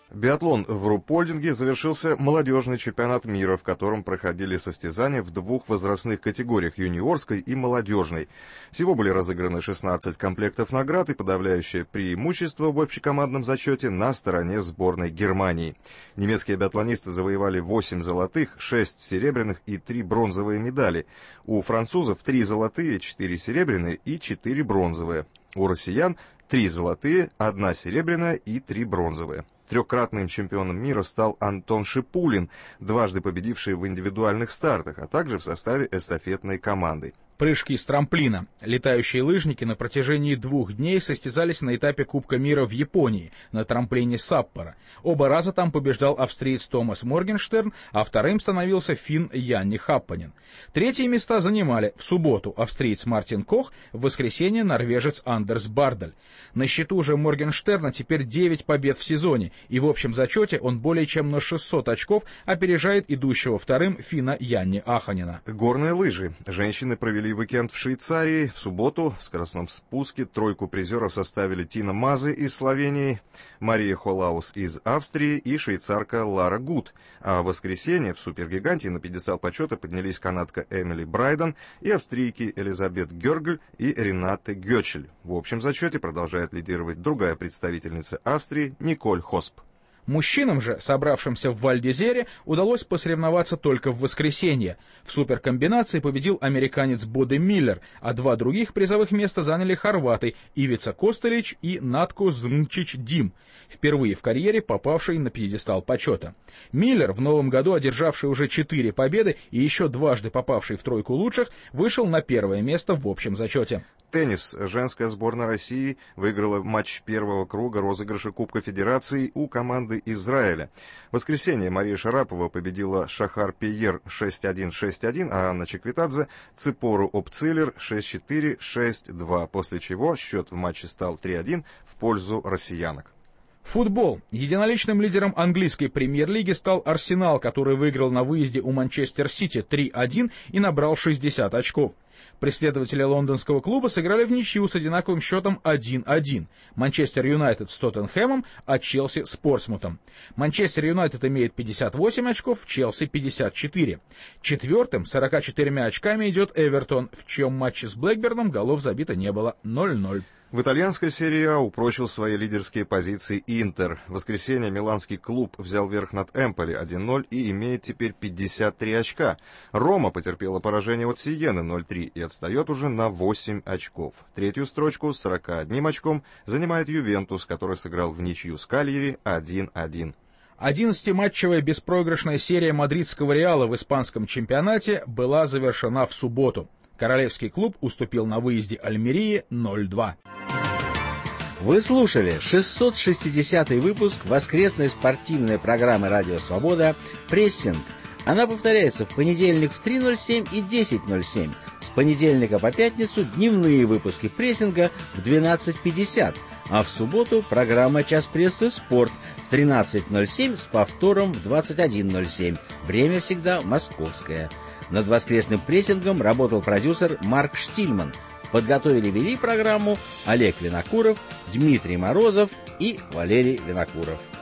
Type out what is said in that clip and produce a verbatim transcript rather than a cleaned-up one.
Биатлон в Рупольдинге завершился молодежный чемпионат мира, в котором проходили состязания в двух возрастных категориях – юниорской и молодежной. Всего были разыграны шестнадцать комплектов наград и подавляющее преимущество в общекомандном зачете на стороне сборной Германии. Немецкие биатлонисты завоевали восемь золотых, шесть серебряных и три бронзовые медали. У французов три золотые, четыре серебряные и четыре бронзовые. У россиян три золотые, одна серебряная и три бронзовые. Трехкратным чемпионом мира стал Антон Шипулин, дважды победивший в индивидуальных стартах, а также в составе эстафетной команды. Прыжки с трамплина. Летающие лыжники на протяжении двух дней состязались на этапе Кубка мира в Японии, на трамплине Саппоро. Оба раза там побеждал австриец Томас Моргенштерн, а вторым становился финн Янни Хаппанен. Третьи места занимали в субботу австриец Мартин Кох, в воскресенье норвежец Андерс Бардаль. На счету же Моргенштерна теперь девять побед в сезоне, и в общем зачете он более чем на шестьсот очков опережает идущего вторым финна Янни Аханена. Горные лыжи. Женщины провели уикенд в Швейцарии. В субботу в скоростном спуске тройку призеров составили Тина Мазе из Словении, Мария Холаус из Австрии и швейцарка Лара Гуд. А в воскресенье в супергиганте на пьедестал почета поднялись канадка Эмили Брайден и австрийки Элизабет Гёргль и Ренате Гёчель. В общем зачете продолжает лидировать другая представительница Австрии Николь Хосп. Мужчинам же, собравшимся в Валь-д'Изере, удалось посоревноваться только в воскресенье. В суперкомбинации победил американец Боде Миллер, а два других призовых места заняли хорваты Ивица Костелич и Натко Змчич Дим, впервые в карьере попавший на пьедестал почета. Миллер, в новом году одержавший уже четыре победы и еще дважды попавший в тройку лучших, вышел на первое место в общем зачете. Теннис. Женская сборная России выиграла матч первого круга розыгрыша Кубка Федерации у команды Израиля. В воскресенье Мария Шарапова победила Шахар Пьер шесть один шесть один, а Анна Чеквитадзе Ципору Опцилер шесть четыре шесть два, после чего счет в матче стал три один в пользу россиянок. Футбол. Единоличным лидером английской премьер-лиги стал Арсенал, который выиграл на выезде у Манчестер-Сити три один и набрал шестьдесят очков. Преследователи лондонского клуба сыграли в ничью с одинаковым счетом один один. Манчестер Юнайтед с Тоттенхэмом, а Челси с Портсмутом. Манчестер Юнайтед имеет пятьдесят восемь очков, Челси пятьдесят четыре. Четвертым с сорока четырьмя очками идет Эвертон, в чьем матче с Блэкберном голов забито не было, ноль ноль. В итальянской серии А упрочил свои лидерские позиции Интер. В воскресенье миланский клуб взял верх над Эмполи один ноль и имеет теперь пятьдесят три очка. Рома потерпела поражение от Сиены ноль три и отстает уже на восемь очков. Третью строчку с сорок одним очком занимает Ювентус, который сыграл в ничью с Кальяри один один. одиннадцатиматчевая беспроигрышная серия мадридского Реала в испанском чемпионате была завершена в субботу. Королевский клуб уступил на выезде Альмерии ноль два. Вы слушали шестьсот шестидесятый выпуск воскресной спортивной программы «Радио Свобода» «Прессинг». Она повторяется в понедельник в три ноль семь и десять ноль семь. С понедельника по пятницу дневные выпуски «Прессинга» в двенадцать пятьдесят. А в субботу программа «Час прессы. Спорт» в тринадцать ноль семь с повтором в двадцать один ноль семь. Время всегда московское. Над воскресным прессингом работал продюсер Марк Штильман. Подготовили и вели программу Олег Винокуров, Дмитрий Морозов и Валерий Винокуров.